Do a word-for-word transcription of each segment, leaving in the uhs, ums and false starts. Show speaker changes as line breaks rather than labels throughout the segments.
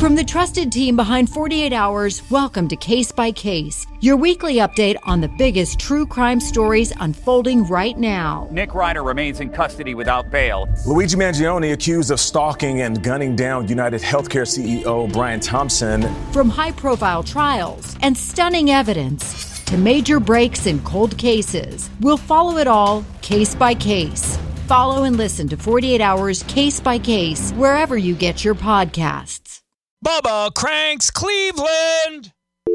From the trusted team behind forty-eight hours, welcome to Case by Case, your weekly update on the biggest true crime stories unfolding right now.
Nick Reiner remains in custody without bail.
Luigi Mangione accused of stalking and gunning down United Healthcare C E O Brian Thompson.
From high-profile trials and stunning evidence to major breaks in cold cases, we'll follow it all case by case. Follow and listen to forty-eight hours Case by Case wherever you get your podcasts.
Bubba Cranks Cleveland.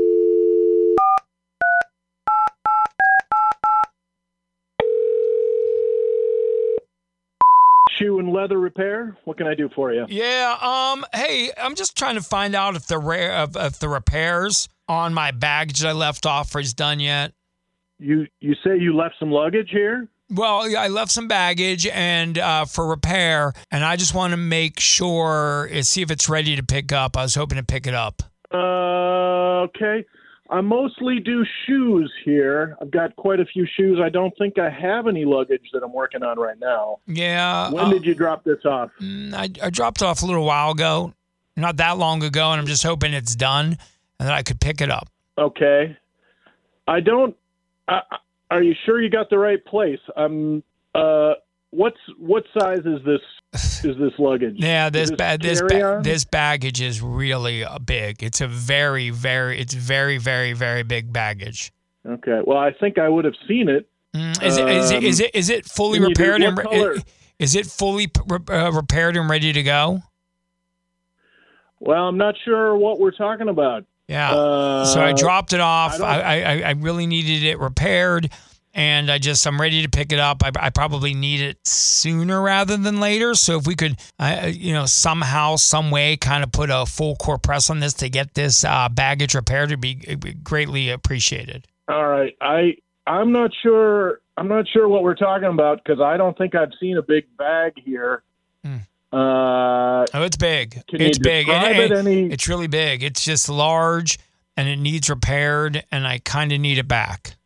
Shoe and leather repair. What can I do for you?
Yeah. Um. Hey, I'm just trying to find out if the rare if, if the repairs on my baggage I left off is done yet.
You you say you left some luggage here?
Well, yeah, I left some baggage and uh, for repair, and I just want to make sure, uh, see if it's ready to pick up. I was hoping to pick it up.
Uh, okay. I mostly do shoes here. I've got quite a few shoes. I don't think I have any luggage that I'm working on right now.
Yeah.
When
uh,
did you drop this off?
I, I dropped it off a little while ago, not that long ago, and I'm just hoping it's done and that I could pick it up.
Okay. I don't... I, Are you sure you got the right place? Um, uh, what's what size is this? Is this luggage?
Yeah, this
this
ba- this ba- this baggage is really uh, big. It's a very very it's very very very big baggage.
Okay. Well, I think I would have seen it.
Mm, is, um, it, is it is it is it fully repaired and re- is it fully uh, repaired and ready to go?
Well, I'm not sure what we're talking about.
Yeah.
Uh,
so I dropped it off.
I,
I, I I really needed it repaired, and I just I'm ready to pick it up. I, I probably need it sooner rather than later. So if we could, uh, you know, somehow, some way, kind of put a full court press on this to get this uh, baggage repaired, it'd be, it'd be greatly appreciated.
All right. I I'm not sure. I'm not sure what we're talking about because I don't think I've seen a big bag here.
Hmm.
Uh,
oh, it's big.
Can
It's
you
big.
describe
It,
it any...
It's really big. It's just large, and it needs repaired, and I kind of need it back.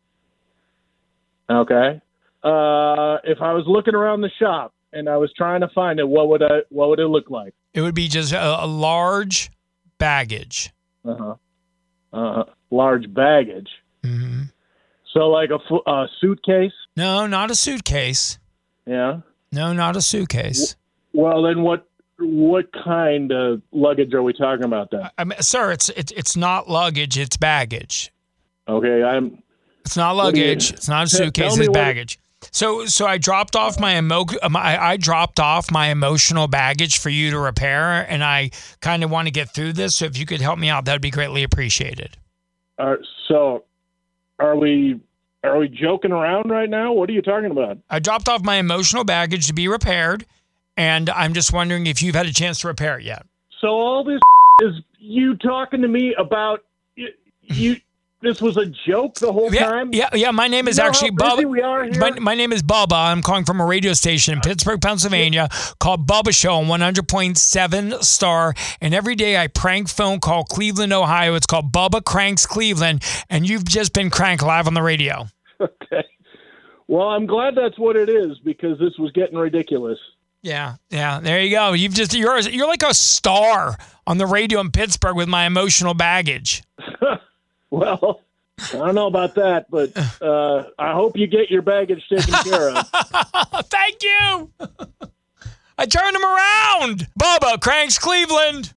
Okay. Uh, if I was looking around the shop and I was trying to find it, what would I? What would it look like?
It would be just a, a large baggage.
Uh huh. Uh, large baggage.
Mm-hmm.
So like a, a suitcase?
No, not a suitcase.
Yeah.
No, not a suitcase.
Well, then what what kind of luggage are we talking about then?
I mean, sir, it's it, it's not luggage, it's baggage.
Okay, I'm
It's not luggage,
you,
it's not a suitcase, it's baggage. So so I dropped off my emo my, I dropped off my emotional baggage for you to repair, and I kind of want to get through this. So if you could help me out, that would be greatly appreciated.
Uh, so are we are we joking around right now? What are you talking about?
I dropped off my emotional baggage to be repaired. And I'm just wondering if you've had a chance to repair it yet.
So all this is you talking to me about you. you this was a joke the whole
yeah,
time?
Yeah, yeah. My name is
you know
actually
how busy
Bubba.
We are here?
My, my name is Bubba. I'm calling from a radio station in Pittsburgh, Pennsylvania called Bubba Show on one hundred point seven Star. And every day I prank phone call Cleveland, Ohio. It's called Bubba Cranks Cleveland. And you've just been cranked live on the radio.
Okay. Well, I'm glad that's what it is because this was getting ridiculous.
Yeah, yeah. There you go. You've just you're you're like a star on the radio in Pittsburgh with my emotional baggage.
Well, I don't know about that, but uh, I hope you get your baggage taken care of.
Thank you. I turned him around. Bubba Cranks Cleveland.